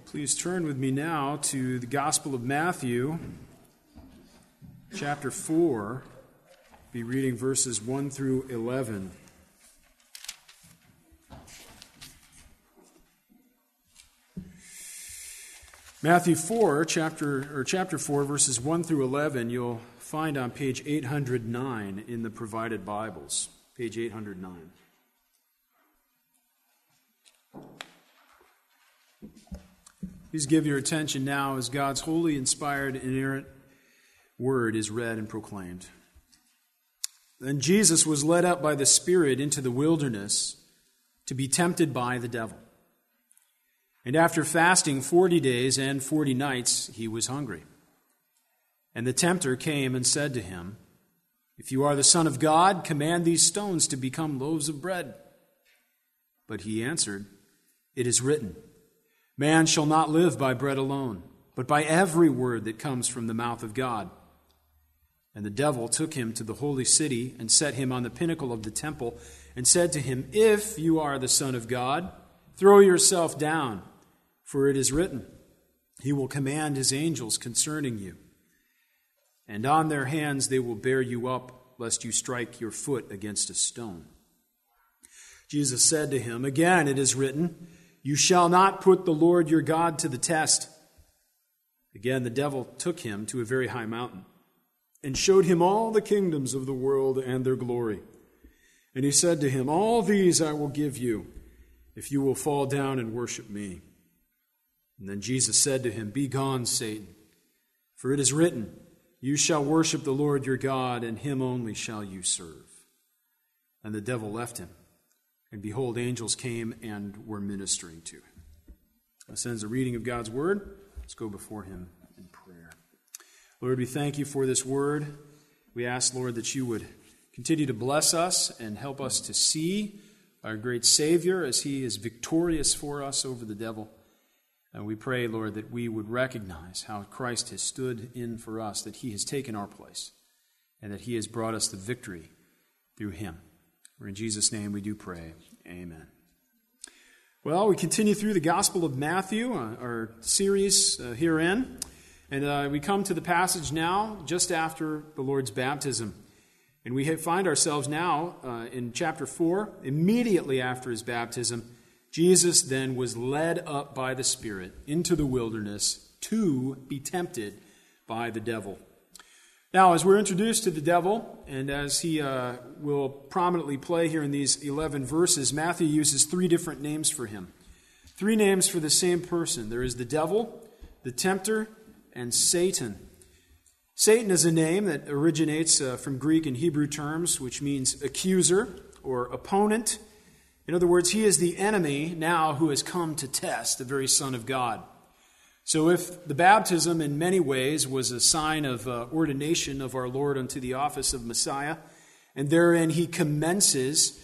Please turn with me now to the Gospel of Matthew, chapter 4. Be reading verses 1 through 11. Matthew 4, chapter 4, verses 1 through 11, you'll find on page 809 in the provided Bibles. Page 809. Please give your attention now as God's holy, inspired, inerrant word is read and proclaimed. Then Jesus was led up by the Spirit into the wilderness to be tempted by the devil. And after fasting 40 days and 40 nights, he was hungry. And the tempter came and said to him, "If you are the Son of God, command these stones to become loaves of bread." But he answered, "It is written, 'Man shall not live by bread alone, but by every word that comes from the mouth of God.' And the devil took him to the holy city and set him on the pinnacle of the temple and said to him, 'If you are the Son of God, throw yourself down, for it is written, He will command His angels concerning you. And on their hands they will bear you up, lest you strike your foot against a stone.' Jesus said to him, 'Again it is written, You shall not put the Lord your God to the test.' Again the devil took him to a very high mountain and showed him all the kingdoms of the world and their glory. And he said to him, 'All these I will give you, if you will fall down and worship me.' And then Jesus said to him, 'Be gone, Satan, for it is written, You shall worship the Lord your God, and Him only shall you serve.' And the devil left him. And behold, angels came and were ministering to him." This ends the reading of God's word. Let's go before Him in prayer. Lord, we thank You for this word. We ask, Lord, that You would continue to bless us and help us to see our great Savior as He is victorious for us over the devil. And we pray, Lord, that we would recognize how Christ has stood in for us, that He has taken our place, and that He has brought us the victory through Him. For in Jesus' name we do pray. Amen. Well, we continue through the Gospel of Matthew, our series herein. And we come to the passage now just after the Lord's baptism. And we find ourselves now in chapter 4, immediately after His baptism. Jesus then was led up by the Spirit into the wilderness to be tempted by the devil. Now, as we're introduced to the devil, and as he will prominently play here in these 11 verses, Matthew uses three different names for him. Three names for the same person. There is the devil, the tempter, and Satan. Satan is a name that originates from Greek and Hebrew terms, which means accuser or opponent. In other words, he is the enemy now who has come to test the very Son of God. So if the baptism in many ways was a sign of ordination of our Lord unto the office of Messiah, and therein He commences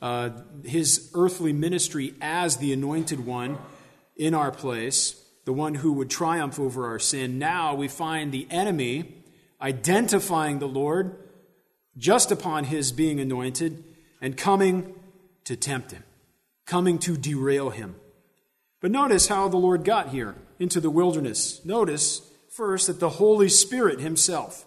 His earthly ministry as the anointed one in our place, the one who would triumph over our sin, now we find the enemy identifying the Lord just upon His being anointed and coming to tempt Him, coming to derail Him. But notice how the Lord got here into the wilderness. Notice first that the Holy Spirit Himself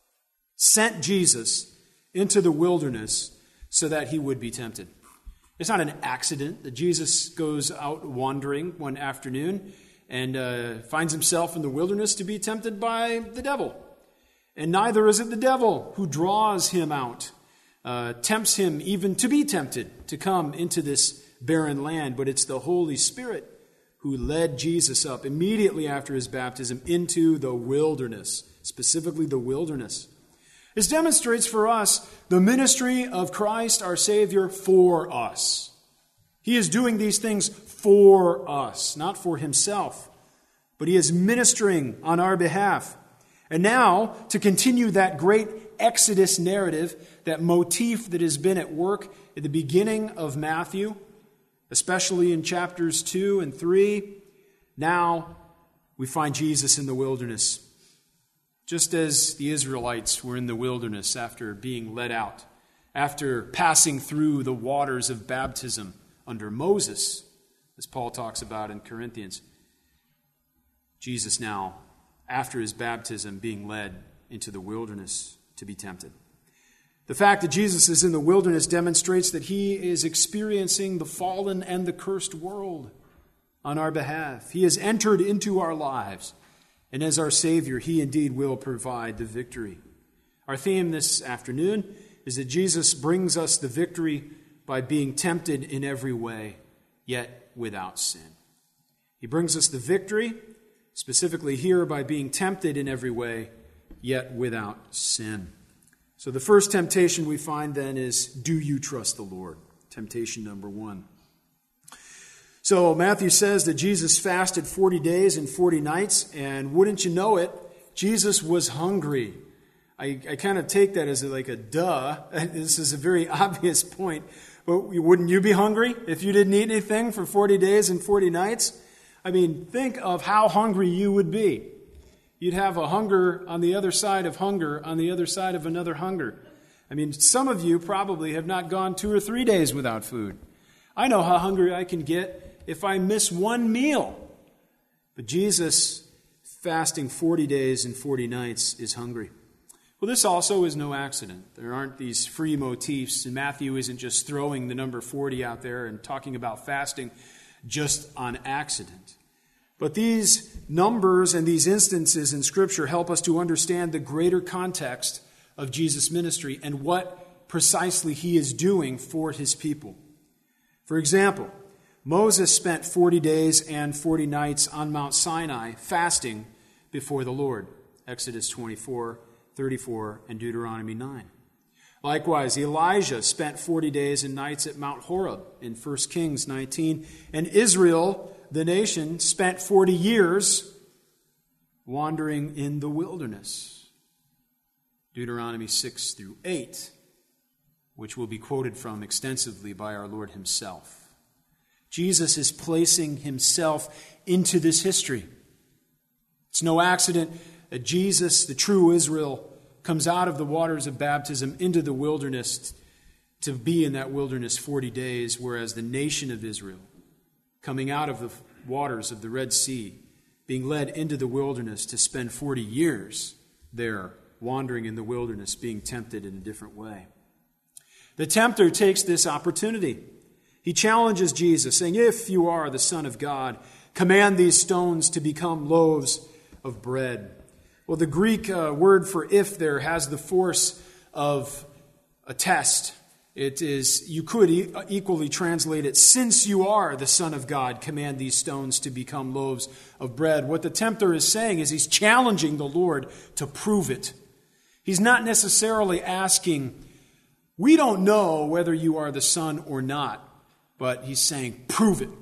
sent Jesus into the wilderness so that He would be tempted. It's not an accident that Jesus goes out wandering one afternoon and finds Himself in the wilderness to be tempted by the devil. And neither is it the devil who draws Him out, tempts Him even to be tempted to come into this barren land, but it's the Holy Spirit who led Jesus up immediately after His baptism into the wilderness, specifically the wilderness. This demonstrates for us the ministry of Christ our Savior for us. He is doing these things for us, not for Himself, but He is ministering on our behalf. And now, to continue that great Exodus narrative, that motif that has been at work at the beginning of Matthew, especially in chapters 2 and 3, now we find Jesus in the wilderness. Just as the Israelites were in the wilderness after being led out, after passing through the waters of baptism under Moses, as Paul talks about in Corinthians. Jesus now, after his baptism, being led into the wilderness to be tempted. The fact that Jesus is in the wilderness demonstrates that he is experiencing the fallen and the cursed world on our behalf. He has entered into our lives, and as our Savior, he indeed will provide the victory. Our theme this afternoon is that Jesus brings us the victory by being tempted in every way, yet without sin. He brings us the victory, specifically here, by being tempted in every way, yet without sin. So the first temptation we find then is, do you trust the Lord? Temptation number 1. So Matthew says that Jesus fasted 40 days and 40 nights, and wouldn't you know it, Jesus was hungry. I kind of take that as like a duh. This is a very obvious point. But wouldn't you be hungry if you didn't eat anything for 40 days and 40 nights? I mean, think of how hungry you would be. You'd have a hunger on the other side of hunger on the other side of another hunger. I mean, some of you probably have not gone 2 or 3 days without food. I know how hungry I can get if I miss one meal. But Jesus, fasting 40 days and 40 nights, is hungry. Well, this also is no accident. There aren't these free motifs, and Matthew isn't just throwing the number 40 out there and talking about fasting just on accident. But these numbers and these instances in Scripture help us to understand the greater context of Jesus' ministry and what precisely he is doing for his people. For example, Moses spent 40 days and 40 nights on Mount Sinai fasting before the Lord. Exodus 24, 34, and Deuteronomy 9. Likewise, Elijah spent 40 days and nights at Mount Horeb in 1 Kings 19. And Israel, the nation, spent 40 years wandering in the wilderness. Deuteronomy 6 through 8, which will be quoted from extensively by our Lord himself. Jesus is placing himself into this history. It's no accident that Jesus, the true Israel, comes out of the waters of baptism into the wilderness to be in that wilderness 40 days, whereas the nation of Israel, coming out of the waters of the Red Sea, being led into the wilderness to spend 40 years there, wandering in the wilderness, being tempted in a different way. The tempter takes this opportunity. He challenges Jesus, saying, if you are the Son of God, command these stones to become loaves of bread. Well, the Greek word for if there has the force of a test. It is, you could equally translate it, since you are the Son of God, command these stones to become loaves of bread. What the tempter is saying is he's challenging the Lord to prove it. He's not necessarily asking, we don't know whether you are the Son or not, but he's saying, prove it.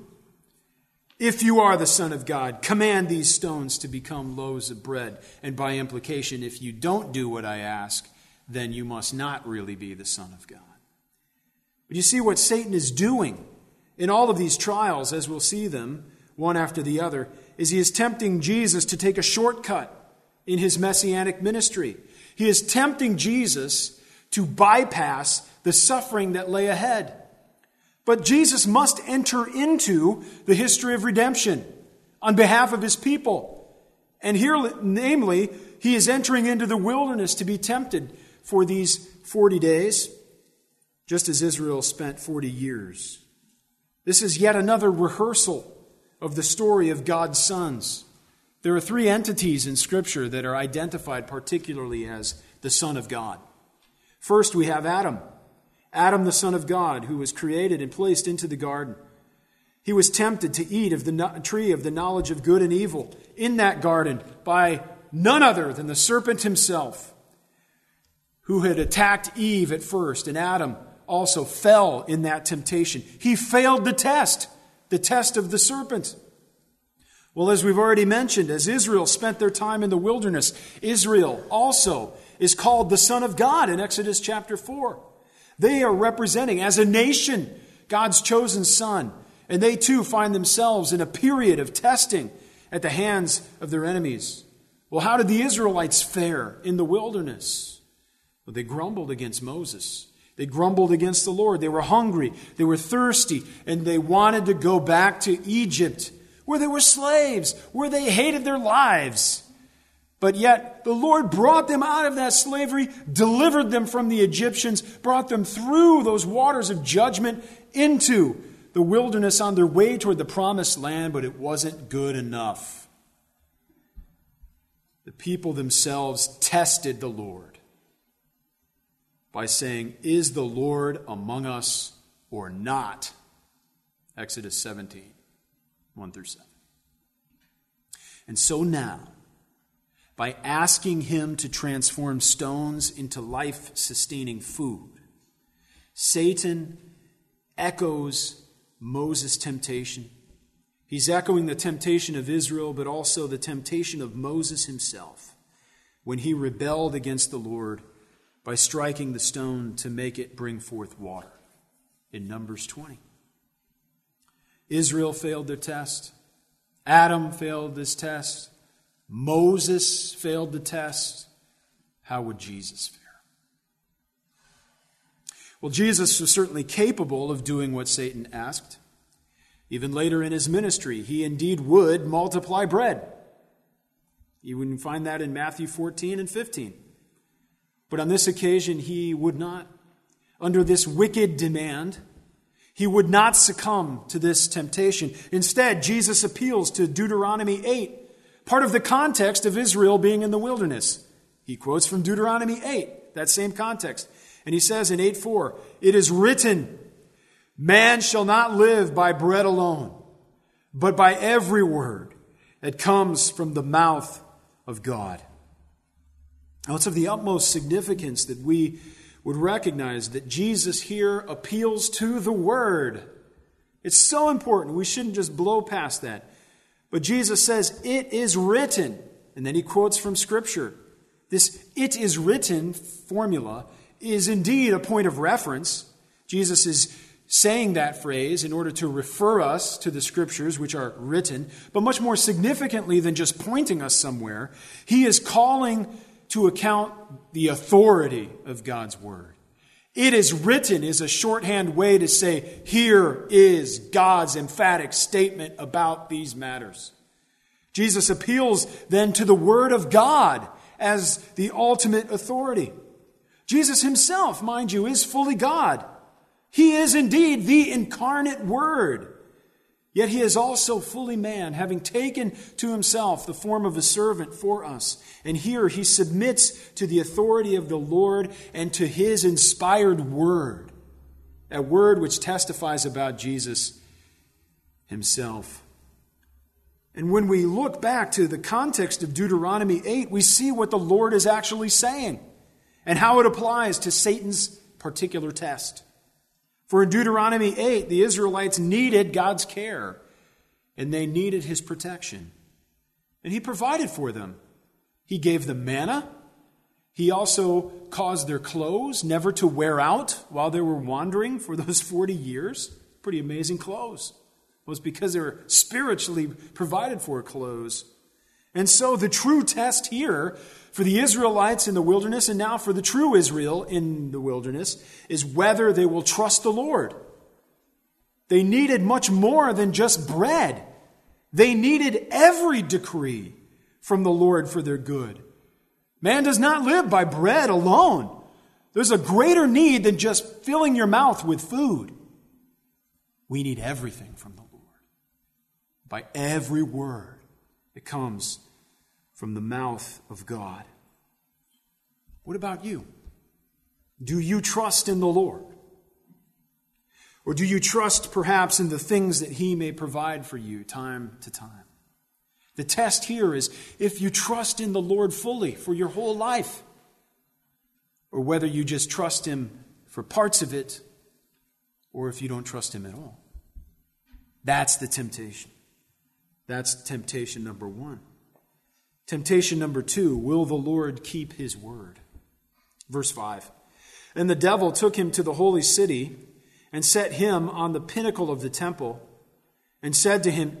If you are the Son of God, command these stones to become loaves of bread. And by implication, if you don't do what I ask, then you must not really be the Son of God. But you see what Satan is doing in all of these trials, as we'll see them, one after the other, is he is tempting Jesus to take a shortcut in his messianic ministry. He is tempting Jesus to bypass the suffering that lay ahead. But Jesus must enter into the history of redemption on behalf of his people. And here, namely, he is entering into the wilderness to be tempted for these 40 days, just as Israel spent 40 years. This is yet another rehearsal of the story of God's sons. There are 3 entities in Scripture that are identified particularly as the Son of God. First, we have Adam. Adam, the Son of God, who was created and placed into the garden. He was tempted to eat of the tree of the knowledge of good and evil in that garden by none other than the serpent himself, who had attacked Eve at first, and Adam also fell in that temptation. He failed the test of the serpent. Well, as we've already mentioned, as Israel spent their time in the wilderness, Israel also is called the Son of God in Exodus chapter 4. They are representing, as a nation, God's chosen son. And they too find themselves in a period of testing at the hands of their enemies. Well, how did the Israelites fare in the wilderness? Well, they grumbled against Moses. They grumbled against the Lord. They were hungry. They were thirsty. And they wanted to go back to Egypt, where they were slaves, where they hated their lives. But yet the Lord brought them out of that slavery, delivered them from the Egyptians, brought them through those waters of judgment into the wilderness on their way toward the promised land, but it wasn't good enough. The people themselves tested the Lord by saying, "Is the Lord among us or not?" Exodus 17, 1-7. And so now, by asking him to transform stones into life-sustaining food, Satan echoes Moses' temptation. He's echoing the temptation of Israel, but also the temptation of Moses himself when he rebelled against the Lord by striking the stone to make it bring forth water in Numbers 20. Israel failed their test. Adam failed this test. Moses failed the test. How would Jesus fare? Well, Jesus was certainly capable of doing what Satan asked. Even later in his ministry, he indeed would multiply bread. You can find that in Matthew 14 and 15. But on this occasion, he would not. Under this wicked demand, he would not succumb to this temptation. Instead, Jesus appeals to Deuteronomy 8, part of the context of Israel being in the wilderness. He quotes from Deuteronomy 8, that same context. And he says in 8:4, "It is written, man shall not live by bread alone, but by every word that comes from the mouth of God." Now, it's of the utmost significance that we would recognize that Jesus here appeals to the Word. It's so important. We shouldn't just blow past that. But Jesus says, "It is written." And then he quotes from Scripture. This "it is written" formula is indeed a point of reference. Jesus is saying that phrase in order to refer us to the Scriptures, which are written. But much more significantly than just pointing us somewhere, he is calling to account the authority of God's Word. "It is written" is a shorthand way to say, here is God's emphatic statement about these matters. Jesus appeals then to the Word of God as the ultimate authority. Jesus himself, mind you, is fully God. He is indeed the incarnate Word. Yet he is also fully man, having taken to himself the form of a servant for us. And here he submits to the authority of the Lord and to his inspired Word. That Word which testifies about Jesus himself. And when we look back to the context of Deuteronomy 8, we see what the Lord is actually saying and how it applies to Satan's particular test. For in Deuteronomy 8, the Israelites needed God's care, and they needed his protection. And he provided for them. He gave them manna. He also caused their clothes never to wear out while they were wandering for those 40 years. Pretty amazing clothes. It was because they were spiritually provided for clothes. And so the true test here for the Israelites in the wilderness, and now for the true Israel in the wilderness, is whether they will trust the Lord. They needed much more than just bread. They needed every decree from the Lord for their good. Man does not live by bread alone. There's a greater need than just filling your mouth with food. We need everything from the Lord. By every word that comes from the mouth of God. What about you? Do you trust in the Lord? Or do you trust perhaps in the things that he may provide for you time to time? The test here is if you trust in the Lord fully for your whole life, or whether you just trust him for parts of it, or if you don't trust him at all. That's the temptation. That's temptation number one. Temptation number two, will the Lord keep his word? Verse 5. And the devil took him to the holy city and set him on the pinnacle of the temple and said to him,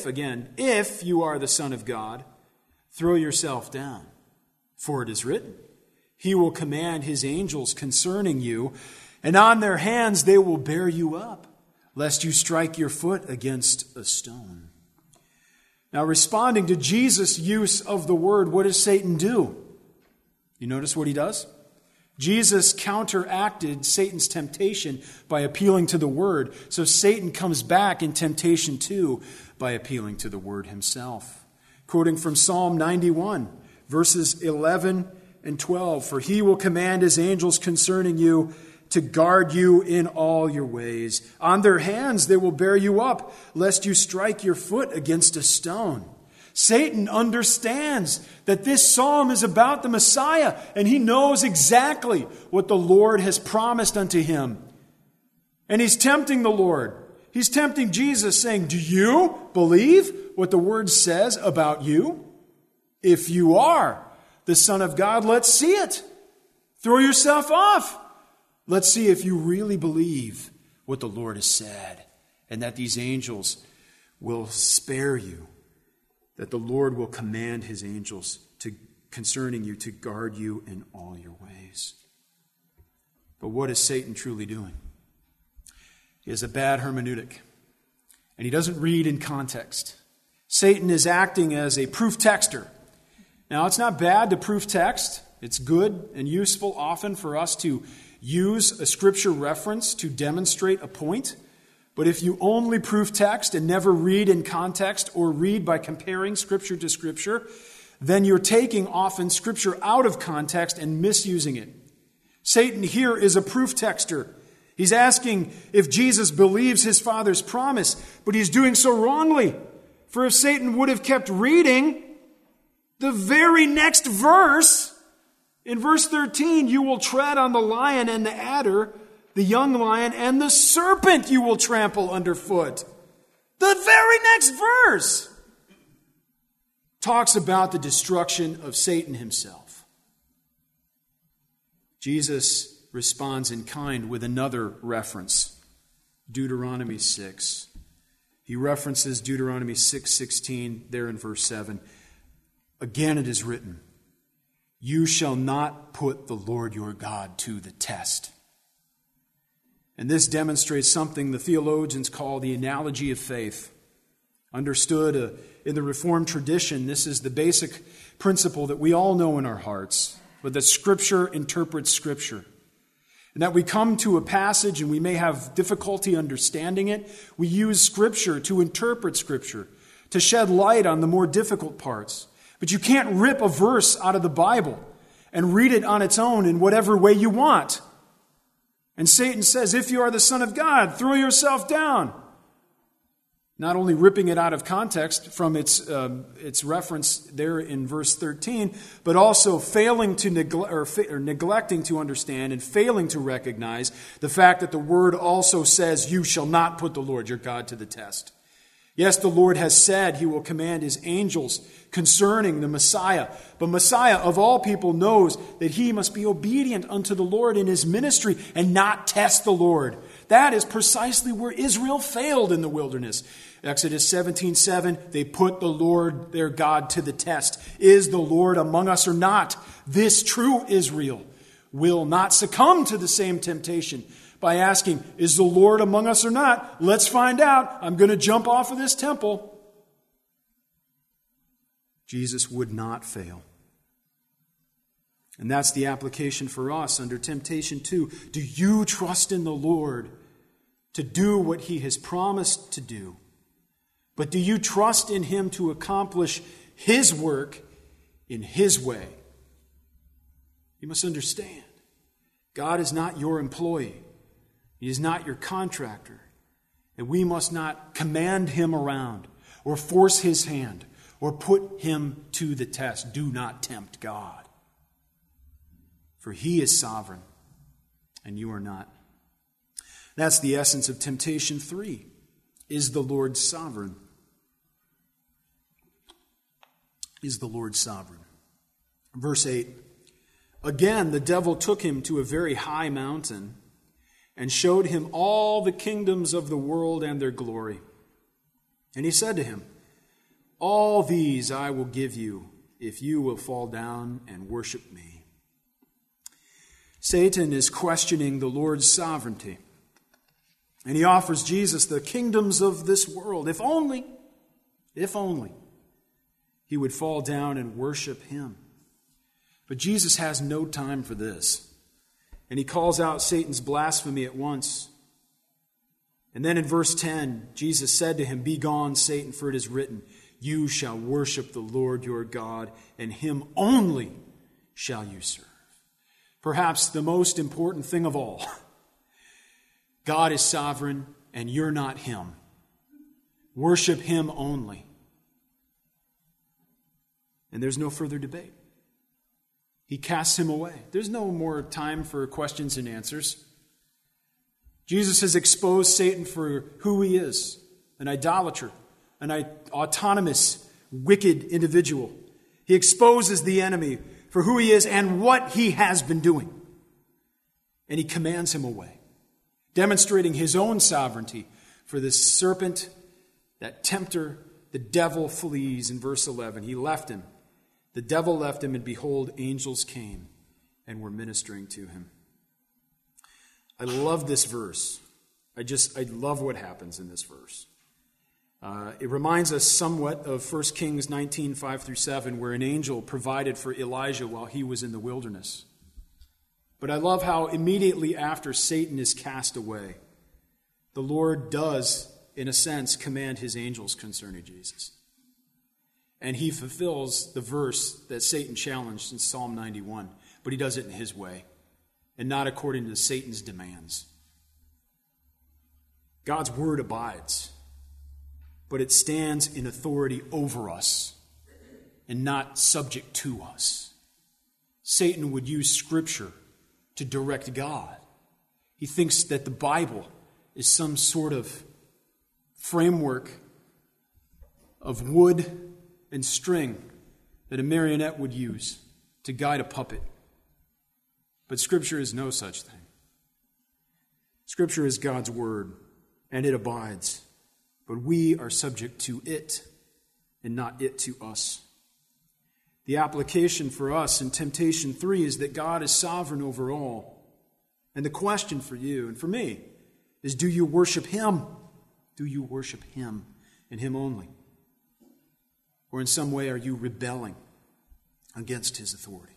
if you are the Son of God, throw yourself down. For it is written, he will command his angels concerning you, and on their hands they will bear you up, lest you strike your foot against a stone. Now, responding to Jesus' use of the word, what does Satan do? You notice what he does? Jesus counteracted Satan's temptation by appealing to the word. So Satan comes back in temptation too by appealing to the word himself. Quoting from Psalm 91, verses 11 and 12, "For he will command his angels concerning you to guard you in all your ways. On their hands they will bear you up, lest you strike your foot against a stone." Satan understands that this psalm is about the Messiah, and he knows exactly what the Lord has promised unto him. And he's tempting the Lord. He's tempting Jesus, saying, "Do you believe what the word says about you? If you are the Son of God, let's see it. Throw yourself off. Let's see if you really believe what the Lord has said, and that these angels will spare you, that the Lord will command his angels concerning you to guard you in all your ways." But what is Satan truly doing? He has a bad hermeneutic, and he doesn't read in context. Satan is acting as a proof texter. Now, it's not bad to proof text. It's good and useful often for us to use a scripture reference to demonstrate a point. But if you only proof text and never read in context or read by comparing scripture to scripture, then you're taking often scripture out of context and misusing it. Satan here is a proof texter. He's asking if Jesus believes his Father's promise, but he's doing so wrongly. For if Satan would have kept reading, the very next verse, in verse 13, "You will tread on the lion and the adder, the young lion and the serpent you will trample underfoot." The very next verse talks about the destruction of Satan himself. Jesus responds in kind with another reference, Deuteronomy 6. He references Deuteronomy 6:16 there in verse 7. "Again it is written, you shall not put the Lord your God to the test." And this demonstrates something the theologians call the analogy of faith. Understood in the Reformed tradition, this is the basic principle that we all know in our hearts, but that Scripture interprets Scripture. And that we come to a passage and we may have difficulty understanding it, we use Scripture to interpret Scripture, to shed light on the more difficult parts. But you can't rip a verse out of the Bible and read it on its own in whatever way you want. And Satan says, if you are the Son of God, throw yourself down. Not only ripping it out of context from its reference there in verse 13, but also failing to neglecting to understand and failing to recognize the fact that the word also says, you shall not put the Lord your God to the test. Yes, the Lord has said he will command his angels concerning the Messiah. But Messiah, of all people, knows that he must be obedient unto the Lord in his ministry and not test the Lord. That is precisely where Israel failed in the wilderness. Exodus 17:7, they put the Lord their God to the test. Is the Lord among us or not? This true Israel will not succumb to the same temptation by asking, is the Lord among us or not? Let's find out. I'm going to jump off of this temple. Jesus would not fail. And that's the application for us under temptation too. Do you trust in the Lord to do what he has promised to do? But do you trust in him to accomplish his work in his way? You must understand, God is not your employee. He is not your contractor. And we must not command him around or force his hand or put him to the test. Do not tempt God. For he is sovereign and you are not. That's the essence of temptation 3. Is the Lord sovereign? Is the Lord sovereign? Verse 8. Again, the devil took him to a very high mountain and showed him all the kingdoms of the world and their glory. And he said to him, all these I will give you if you will fall down and worship me. Satan is questioning the Lord's sovereignty. And he offers Jesus the kingdoms of this world, if only he would fall down and worship him. But Jesus has no time for this. And he calls out Satan's blasphemy at once. And then in verse 10, Jesus said to him, "Begone, Satan, for it is written, you shall worship the Lord your God, and him only shall you serve." Perhaps the most important thing of all. God is sovereign, and you're not him. Worship him only. And there's no further debate. He casts him away. There's no more time for questions and answers. Jesus has exposed Satan for who he is, an idolater, an autonomous, wicked individual. He exposes the enemy for who he is and what he has been doing. And he commands him away, demonstrating his own sovereignty. For this serpent, that tempter, the devil flees in verse 11. He left him. The devil left him, and behold, angels came and were ministering to him. I love this verse. I love what happens in this verse. It reminds us somewhat of 1 Kings 19, 5-7, where an angel provided for Elijah while he was in the wilderness. But I love how immediately after Satan is cast away, the Lord does, in a sense, command his angels concerning Jesus. And he fulfills the verse that Satan challenged in Psalm 91, but he does it in his way and not according to Satan's demands. God's word abides, but it stands in authority over us and not subject to us. Satan would use Scripture to direct God. He thinks that the Bible is some sort of framework of wood and string that a marionette would use to guide a puppet. But Scripture is no such thing. Scripture is God's word, and it abides. But we are subject to it, and not it to us. The application for us in Temptation 3 is that God is sovereign over all. And the question for you and for me is, do you worship him? Do you worship him and him only? Or in some way are you rebelling against his authority?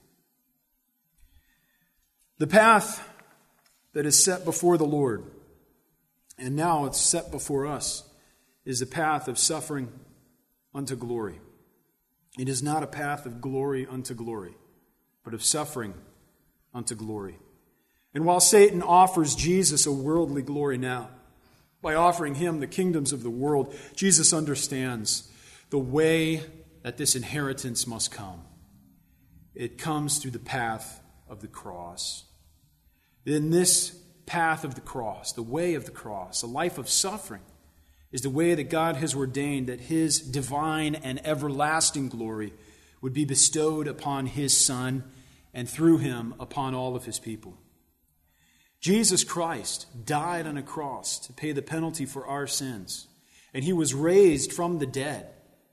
The path that is set before the Lord, and now it's set before us, is a path of suffering unto glory. It is not a path of glory unto glory, but of suffering unto glory. And while Satan offers Jesus a worldly glory now, by offering him the kingdoms of the world, Jesus understands the way that this inheritance must come. It comes through the path of the cross. In this path of the cross, the way of the cross, a life of suffering, is the way that God has ordained that his divine and everlasting glory would be bestowed upon his Son and through him upon all of his people. Jesus Christ died on a cross to pay the penalty for our sins, and he was raised from the dead.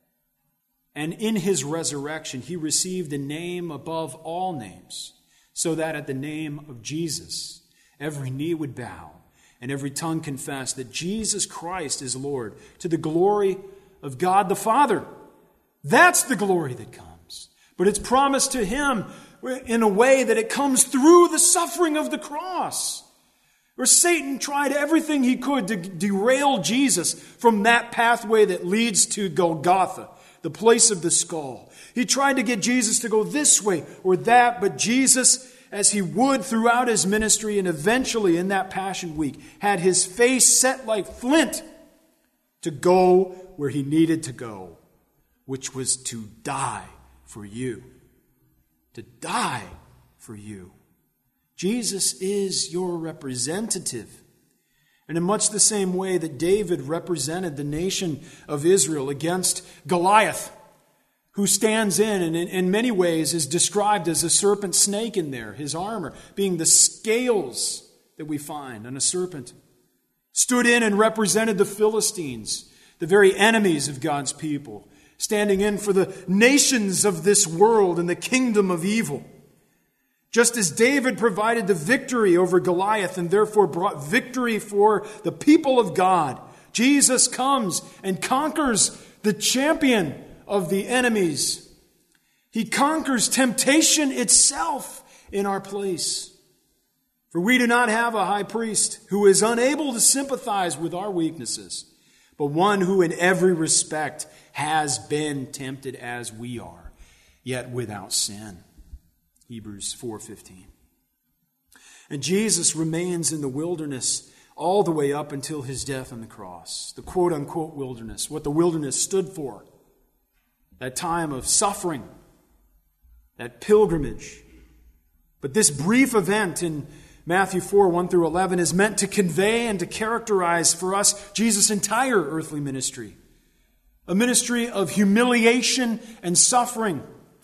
And in his resurrection, he received a name above all names, so that at the name of Jesus, every knee would bow and every tongue confess that Jesus Christ is Lord, to the glory of God the Father. That's the glory that comes. But it's promised to him in a way that it comes through the suffering of the cross. Where Satan tried everything he could to derail Jesus from that pathway that leads to Golgotha, the place of the skull. He tried to get Jesus to go this way or that, but Jesus, as he would throughout his ministry and eventually in that Passion Week, had his face set like flint to go where he needed to go, which was to die for you. To die for you. Jesus is your representative. And in much the same way that David represented the nation of Israel against Goliath, who stands in and in many ways is described as a serpent snake in there, his armor being the scales that we find on a serpent, stood in and represented the Philistines, the very enemies of God's people, standing in for the nations of this world and the kingdom of evil. Just as David provided the victory over Goliath and therefore brought victory for the people of God, Jesus comes and conquers the champion of the enemies. He conquers temptation itself in our place. For we do not have a high priest who is unable to sympathize with our weaknesses, but one who in every respect has been tempted as we are, yet without sin. Hebrews 4:15. And Jesus remains in the wilderness all the way up until his death on the cross. The quote-unquote wilderness, what the wilderness stood for. That time of suffering, that pilgrimage. But this brief event in Matthew 4:1-11 is meant to convey and to characterize for us Jesus' entire earthly ministry. A ministry of humiliation and suffering.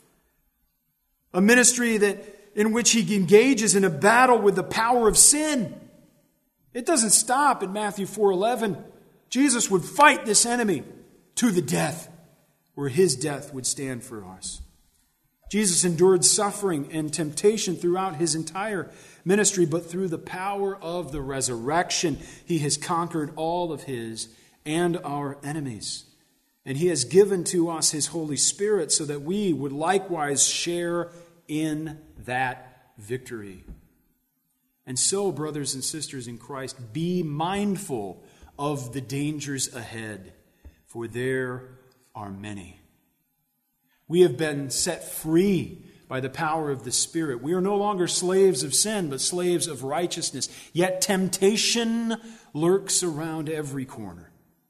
A ministry in which he engages in a battle with the power of sin. It doesn't stop at Matthew 4:11. Jesus would fight this enemy to the death, where his death would stand for us. Jesus endured suffering and temptation throughout his entire ministry, but through the power of the resurrection, he has conquered all of his and our enemies. And he has given to us his Holy Spirit so that we would likewise share in that victory. And so, brothers and sisters in Christ, be mindful of the dangers ahead, for there are many. We have been set free by the power of the Spirit. We are no longer slaves of sin, but slaves of righteousness. Yet temptation lurks around every corner.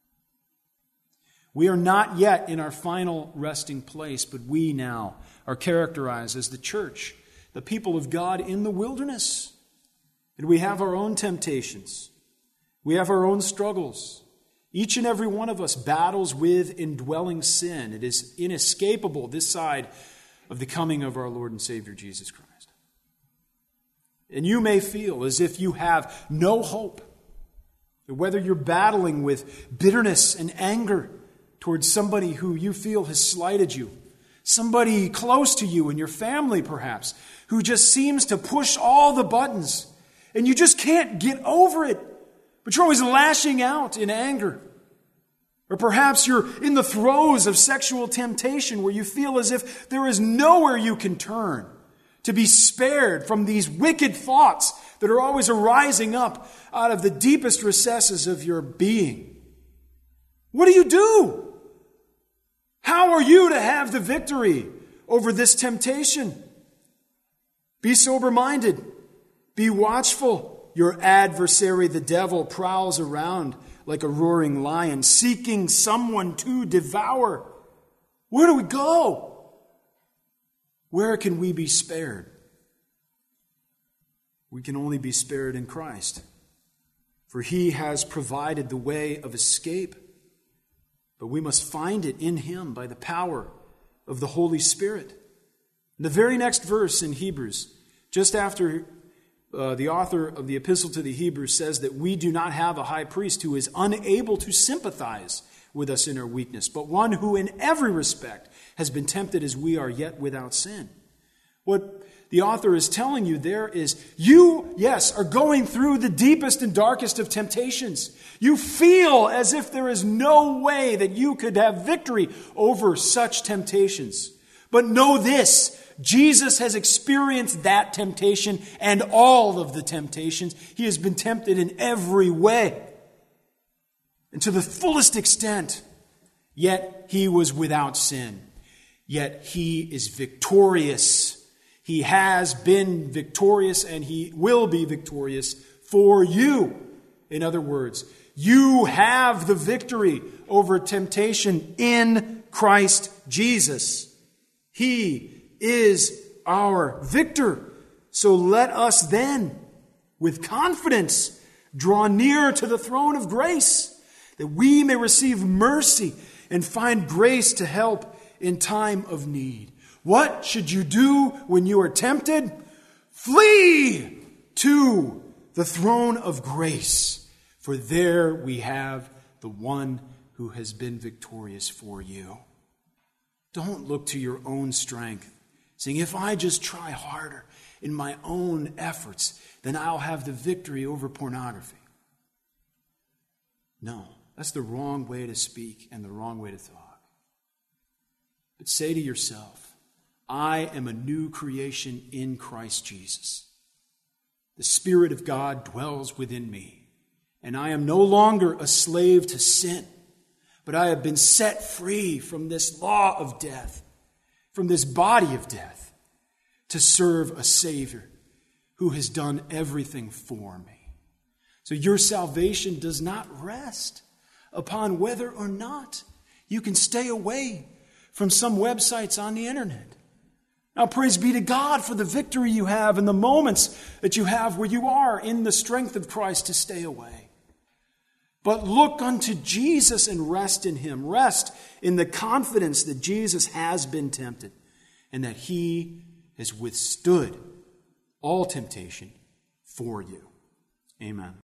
We are not yet in our final resting place, but we now are characterized as the church, the people of God in the wilderness. And we have our own temptations. We have our own struggles. Each and every one of us battles with indwelling sin. It is inescapable this side of the coming of our Lord and Savior Jesus Christ. And you may feel as if you have no hope. Whether you're battling with bitterness and anger towards somebody who you feel has slighted you, somebody close to you in your family perhaps, who just seems to push all the buttons, and you just can't get over it. But you're always lashing out in anger. Or perhaps you're in the throes of sexual temptation where you feel as if there is nowhere you can turn to be spared from these wicked thoughts that are always arising up out of the deepest recesses of your being. What do? How are you to have the victory over this temptation? Be sober-minded. Be watchful. Your adversary, the devil, prowls around like a roaring lion, seeking someone to devour. Where do we go? Where can we be spared? We can only be spared in Christ, for he has provided the way of escape. But we must find it in him by the power of the Holy Spirit. In the very next verse in Hebrews, just after the author of the epistle to the Hebrews says that we do not have a high priest who is unable to sympathize with us in our weakness, but one who in every respect has been tempted as we are, yet without sin. What the author is telling you there is you, yes, are going through the deepest and darkest of temptations. You feel as if there is no way that you could have victory over such temptations. But know this, Jesus has experienced that temptation and all of the temptations. He has been tempted in every way and to the fullest extent. Yet he was without sin. Yet he is victorious. He has been victorious and he will be victorious for you. In other words, you have the victory over temptation in Christ Jesus. He is our victor. So let us then, with confidence, draw near to the throne of grace, that we may receive mercy and find grace to help in time of need. What should you do when you are tempted? Flee to the throne of grace, for there we have the one who has been victorious for you. Don't look to your own strength, saying, if I just try harder in my own efforts, then I'll have the victory over pornography. No, that's the wrong way to speak and the wrong way to talk. But say to yourself, I am a new creation in Christ Jesus. The Spirit of God dwells within me, and I am no longer a slave to sin, but I have been set free from this law of death, from this body of death, to serve a Savior who has done everything for me. So your salvation does not rest upon whether or not you can stay away from some websites on the internet. Now, praise be to God for the victory you have and the moments that you have where you are in the strength of Christ to stay away. But look unto Jesus and rest in him. Rest in the confidence that Jesus has been tempted and that he has withstood all temptation for you. Amen.